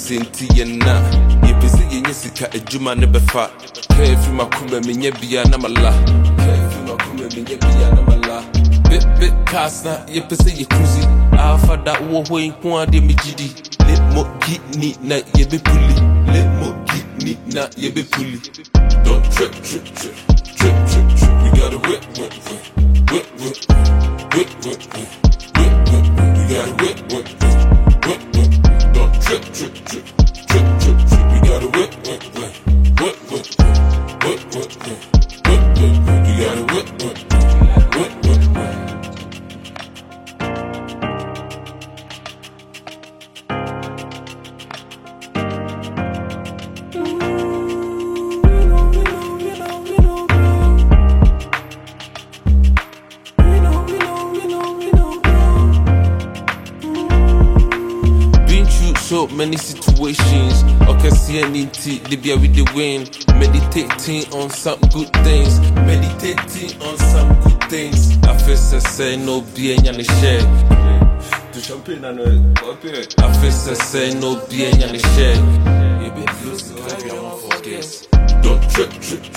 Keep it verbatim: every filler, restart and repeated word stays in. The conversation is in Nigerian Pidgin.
senti yena. Ye busy yenye sika ejuma nebefa. Carefree makume minye biya na mala. Carefree makume minye biya na mala. Bit bit kasna ye busy ye cruisy. Alpha that wo ho inko ade me gidi. Let mo gitni na ye be puli. Let mo gitni na ye be puli. Don't trip trip trip trip trip trip. We gotta whip whip whip whip whip whip whip whip whip whip. We gotta whip whip whip whip whip. Don't trip trip trip trip trip trip. We gotta whip whip whip whip whip whip whip whip whip whip. We gotta whip whip whip whip whip. So many situations, okay, see anything, Libya with the win. Meditating on some good things, meditating on some good things. I feel say no bien and share. The champagne and the I feel say no bien and share. You be close to like you won't forget. Don't trip, trip,